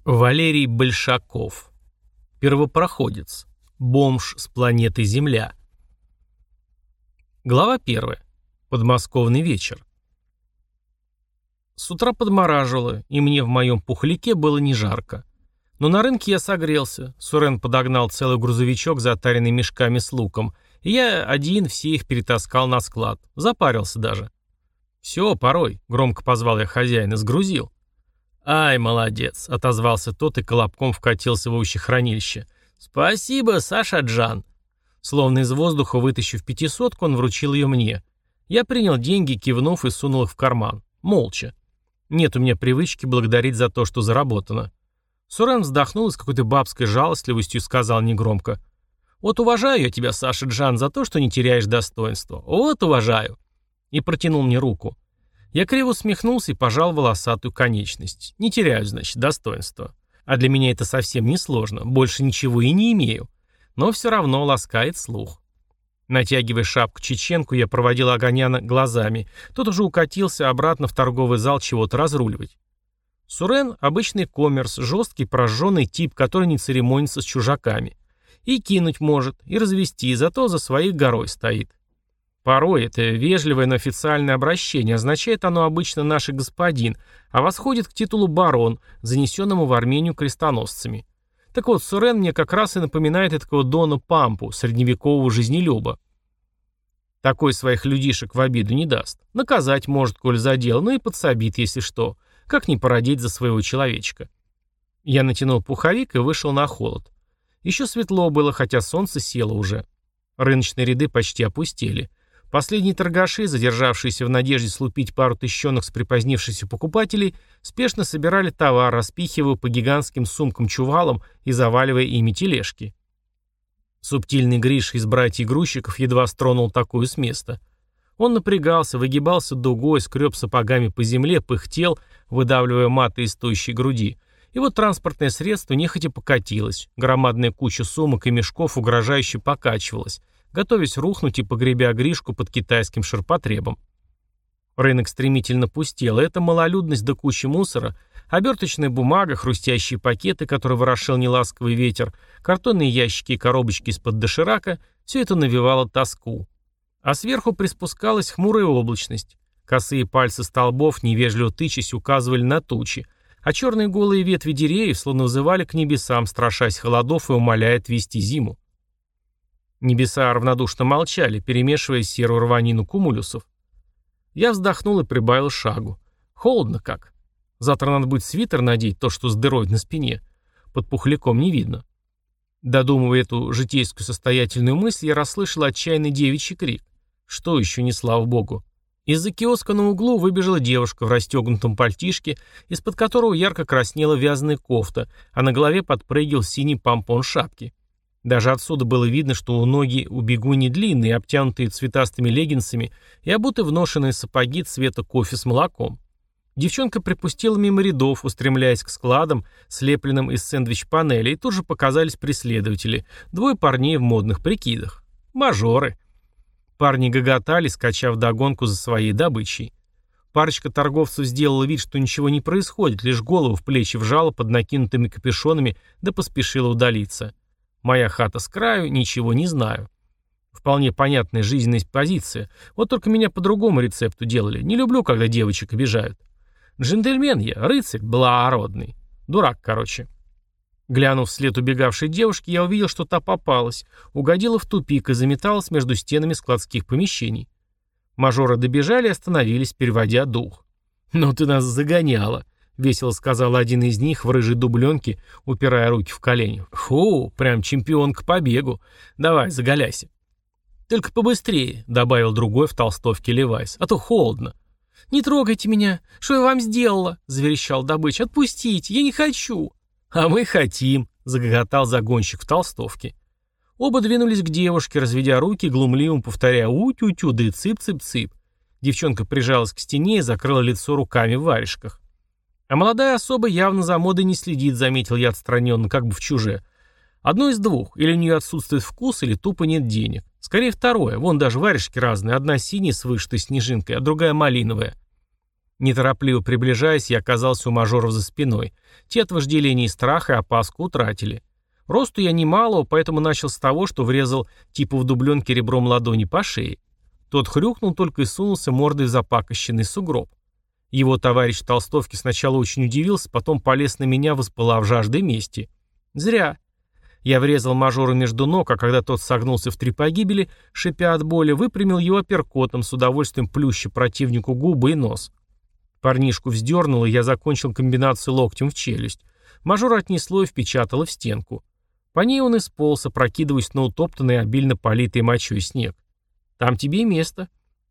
Валерий Большаков. Первопроходец. Бомж с планеты Земля. Глава 1. Подмосковный вечер. С утра подмораживало, и мне в моем пухляке было не жарко. Но на рынке я согрелся. Сурен подогнал целый грузовичок, затаренный мешками с луком, и я один все их перетаскал на склад. Запарился даже. «Все, порой», — громко позвал я хозяина, — сгрузил. «Ай, молодец», — отозвался тот и колобком вкатился в овощехранилище. «Спасибо, Саша Джан». Словно из воздуха вытащив 500-ку, он вручил ее мне. Я принял деньги, кивнув, и сунул их в карман. Молча. Нет у меня привычки благодарить за то, что заработано. Сурен вздохнул и с какой-то бабской жалостливостью сказал негромко: «Вот уважаю я тебя, Саша Джан, за то, что не теряешь достоинства. Вот уважаю». И протянул мне руку. Я криво усмехнулся и пожал волосатую конечность. Не теряю, значит, достоинства. А для меня это совсем не сложно. Больше ничего и не имею. Но все равно ласкает слух. Натягивая шапку-чеченку, я проводил Огоняна глазами. Тот уже укатился обратно в торговый зал чего-то разруливать. Сурен — обычный коммерс, жесткий, прожженный тип, который не церемонится с чужаками. И кинуть может, и развести, зато за своей горой стоит. Порой это вежливое, но официальное обращение, означает оно обычно «наш господин», а восходит к титулу «барон», занесенному в Армению крестоносцами. Так вот, Сурен мне как раз и напоминает этакого Дона Пампу, средневекового жизнелюба. Такой своих людишек в обиду не даст. Наказать может, коль задел, но и подсобит, если что. Как не породить за своего человечка. Я натянул пуховик и вышел на холод. Еще светло было, хотя солнце село уже. Рыночные ряды почти опустели. Последние торгаши, задержавшиеся в надежде слупить пару тыщенок с припозднившихся покупателей, спешно собирали товар, распихивая по гигантским сумкам-чувалам и заваливая ими тележки. Субтильный Гриша из братьев-грузчиков едва стронул такую с места. Он напрягался, выгибался дугой, скреб сапогами по земле, пыхтел, выдавливая маты из тощей груди. И вот транспортное средство нехотя покатилось. Громадная куча сумок и мешков угрожающе покачивалась, готовясь рухнуть и погребя Гришку под китайским ширпотребом. Рынок стремительно пустел, и эта малолюдность до кучи мусора, оберточная бумага, хрустящие пакеты, которые ворошил неласковый ветер, картонные ящики и коробочки из-под доширака — все это навевало тоску. А сверху приспускалась хмурая облачность. Косые пальцы столбов, невежливо тычась, указывали на тучи, а черные голые ветви деревьев словно взывали к небесам, страшась холодов и умоляя отвести зиму. Небеса равнодушно молчали, перемешивая серую рванину кумулюсов. Я вздохнул и прибавил шагу. Холодно как. Завтра надо будет свитер надеть, то, что с дырой на спине. Под пухляком не видно. Додумывая эту житейскую состоятельную мысль, я расслышал отчаянный девичий крик. Что еще, не слава богу. Из-за киоска на углу выбежала девушка в расстегнутом пальтишке, из-под которого ярко краснела вязаная кофта, а на голове подпрыгивал синий помпон шапки. Даже отсюда было видно, что ноги у бегуни длинные, обтянутые цветастыми леггинсами и обуты в ношеные сапоги цвета кофе с молоком. Девчонка припустила мимо рядов, устремляясь к складам, слепленным из сэндвич-панелей, и тут же показались преследователи, двое парней в модных прикидах. Мажоры. Парни гоготали, скача вдогонку за своей добычей. Парочка торговцев сделала вид, что ничего не происходит, лишь голову в плечи вжала под накинутыми капюшонами, да поспешила удалиться. Моя хата с краю, ничего не знаю. Вполне понятная жизненная позиция. Вот только меня по другому рецепту делали. Не люблю, когда девочек обижают. Джентльмен я, рыцарь благородный. Дурак, короче. Глянув вслед убегавшей девушки, я увидел, что та попалась, угодила в тупик и заметалась между стенами складских помещений. Мажоры добежали и остановились, переводя дух. «Ну ты нас загоняла», — весело сказал один из них в рыжей дубленке, упирая руки в колени. «Фу, прям чемпионка по бегу. Давай, заголяйся». «Только побыстрее», — добавил другой в толстовке Левайс, — «а то холодно». «Не трогайте меня! Что я вам сделала?» — заверещал добыча. «Отпустите! Я не хочу!» «А мы хотим!» — загоготал загонщик в толстовке. Оба двинулись к девушке, разведя руки, глумливо повторяя «у-тю-тю», да и цып-цып-цып. Девчонка прижалась к стене и закрыла лицо руками в варежках. А молодая особа явно за модой не следит, заметил я отстраненно, как бы в чуже. Одно из двух, или у нее отсутствует вкус, или тупо нет денег. Скорее второе, вон даже варежки разные, одна синяя с вышитой снежинкой, а другая малиновая. Неторопливо приближаясь, я оказался у мажоров за спиной. Те от вожделения и страха и опаску утратили. Росту я немалого, поэтому начал с того, что врезал типа в дубленке ребром ладони по шее. Тот хрюкнул только и сунулся мордой в запакощенный сугроб. Его товарищ в толстовке сначала очень удивился, потом полез на меня, воспылав жаждой мести. Зря. Я врезал мажору между ног, а когда тот согнулся в 3 погибели, шипя от боли, выпрямил его апперкотом, с удовольствием плюща противнику губы и нос. Парнишку вздернуло, и я закончил комбинацию локтем в челюсть. Мажора отнесло и впечатало в стенку. По ней он и сполз, опрокидываясь на утоптанный, обильно политый мочой снег. «Там тебе и место».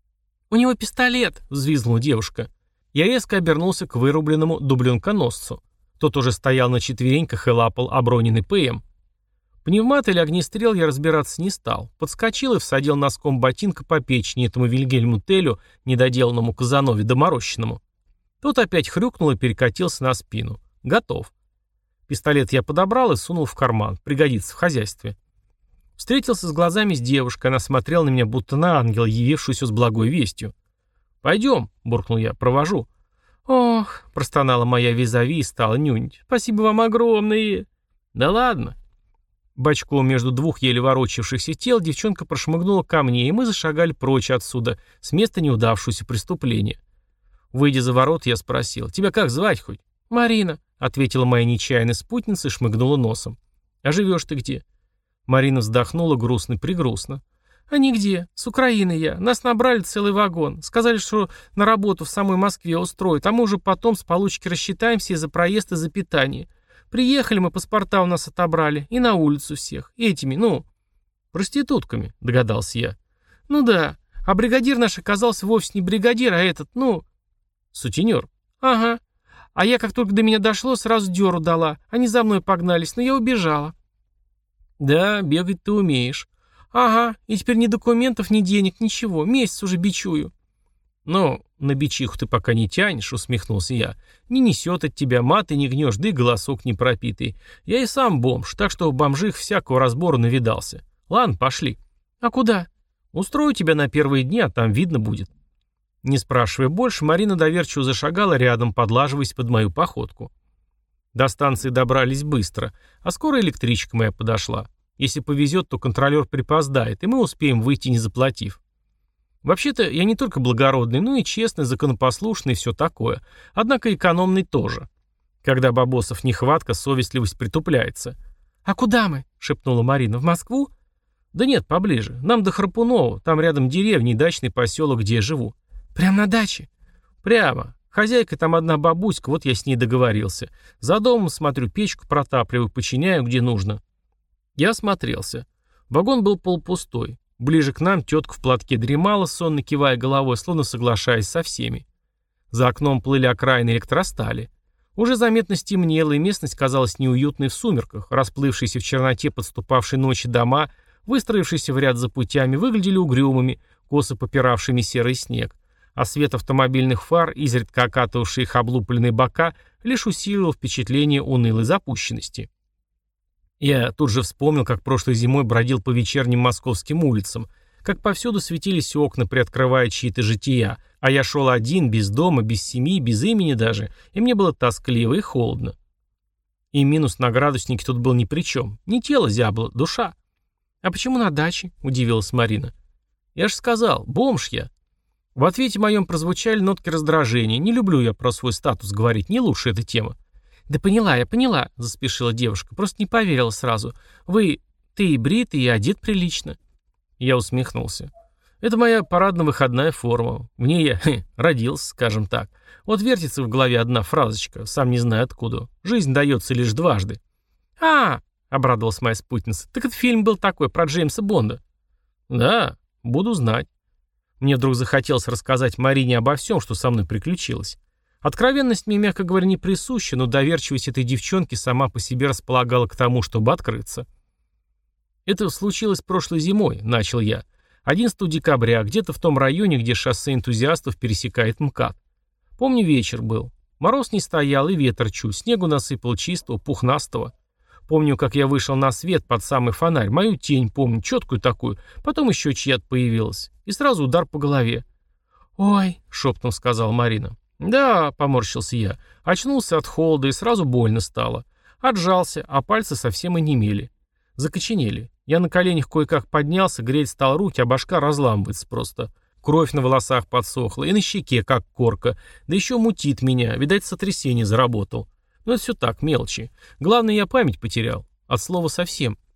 «У него пистолет!» — взвизгнула девушка. Я резко обернулся к вырубленному дубленконосцу. Тот уже стоял на четвереньках и лапал оброненный ПМ. Пневмат или огнестрел я разбираться не стал. Подскочил и всадил носком ботинка по печени этому Вильгельму Телю, недоделанному Казанове доморощенному. Тот опять хрюкнул и перекатился на спину. Готов. Пистолет я подобрал и сунул в карман. Пригодится в хозяйстве. Встретился с глазами с девушкой. Она смотрела на меня, будто на ангела, явившуюся с благой вестью. «Пойдем», — буркнул я, — «провожу». «Ох», — простонала моя визави и стала нюнить. «Спасибо вам огромное». «Да ладно». Бочком между 2 еле ворочавшихся тел девчонка прошмыгнула ко мне, и мы зашагали прочь отсюда, с места неудавшегося преступления. Выйдя за ворот, я спросил: «Тебя как звать хоть?» «Марина», — ответила моя нечаянная спутница и шмыгнула носом. «А живешь ты где?» Марина вздохнула грустно-пригрустно. «А нигде. С Украины я. Нас набрали целый вагон. Сказали, что на работу в самой Москве устроят, а мы уже потом с получки рассчитаемся и за проезд, и за питание. Приехали мы, паспорта у нас отобрали. И на улицу всех. Этими, проститутками», — догадался я. «Ну да. А бригадир наш оказался вовсе не бригадир, а этот, сутенер». «Ага. А я, как только до меня дошло, сразу дёру дала. Они за мной погнались, но я убежала». «Да, бегать ты умеешь». «Ага, и теперь ни документов, ни денег, ничего. Месяц уже бичую». «Ну, на бичиху ты пока не тянешь», — усмехнулся я. «Не несет от тебя, маты не гнешь, да и голосок не пропитый. Я и сам бомж, так что в бомжих всякого разбора навидался. Ладно, пошли». «А куда?» «Устрою тебя на первые дни, а там видно будет». Не спрашивая больше, Марина доверчиво зашагала рядом, подлаживаясь под мою походку. До станции добрались быстро, а скоро электричка моя подошла. Если повезет, то контролер припоздает, и мы успеем выйти, не заплатив. Вообще-то я не только благородный, но и честный, законопослушный и все такое. Однако экономный тоже. Когда бабосов нехватка, совестливость притупляется. «А куда мы?» — шепнула Марина. «В Москву?» «Да нет, поближе. Нам до Храпунова. Там рядом деревня и дачный поселок, где я живу». «Прям на даче?» «Прямо. Хозяйка там одна бабуська, вот я с ней договорился. За домом, смотрю, печку протапливаю, починяю, где нужно». Я осмотрелся. Вагон был полупустой. Ближе к нам тетка в платке дремала, сонно кивая головой, словно соглашаясь со всеми. За окном плыли окраины электростали. Уже заметно стемнело, и местность казалась неуютной в сумерках. Расплывшиеся в черноте подступавшей ночи дома, выстроившиеся в ряд за путями, выглядели угрюмыми, косо попиравшими серый снег. А свет автомобильных фар, изредка окатывавший их облупленные бока, лишь усиливал впечатление унылой запущенности. Я тут же вспомнил, как прошлой зимой бродил по вечерним московским улицам, как повсюду светились окна, приоткрывая чьи-то жития, а я шел один, без дома, без семьи, без имени даже, и мне было тоскливо и холодно. И минус на градуснике тут был ни при чем. Не тело зябло, душа. «А почему на даче?» — удивилась Марина. «Я ж сказал, бомж я». В ответе моем прозвучали нотки раздражения. Не люблю я про свой статус говорить, не лучше эта тема. «Да поняла, я поняла», — заспешила девушка. «Просто не поверила сразу. Ты и бритый, и одет прилично». Я усмехнулся. «Это моя парадно-выходная форма. В ней я родился, скажем так. Вот вертится в голове одна фразочка, сам не знаю откуда. Жизнь дается лишь дважды». Обрадовалась моя спутница. «Так этот фильм был такой, про Джеймса Бонда». «Да, буду знать». Мне вдруг захотелось рассказать Марине обо всем, что со мной приключилось. Откровенность мне, мягко говоря, не присуща, но доверчивость этой девчонки сама по себе располагала к тому, чтобы открыться. «Это случилось прошлой зимой», — начал я. 11 декабря, где-то в том районе, где шоссе энтузиастов пересекает МКАД. Помню, вечер был. Мороз не стоял, и ветер чуть. Снегу насыпал чистого, пухнастого. Помню, как я вышел на свет под самый фонарь. Мою тень помню, четкую такую. Потом еще чья-то появилась. И сразу удар по голове. «Ой», — шепотом сказала Марина. «Да», — поморщился я. Очнулся от холода и сразу больно стало. Отжался, а пальцы совсем и немели. Закоченели. Я на коленях кое-как поднялся, греть стал руки, а башка разламывается просто. Кровь на волосах подсохла, и на щеке, как корка. Да еще мутит меня, видать, сотрясение заработал. Но это все так, мелочи. Главное, я память потерял. От слова совсем.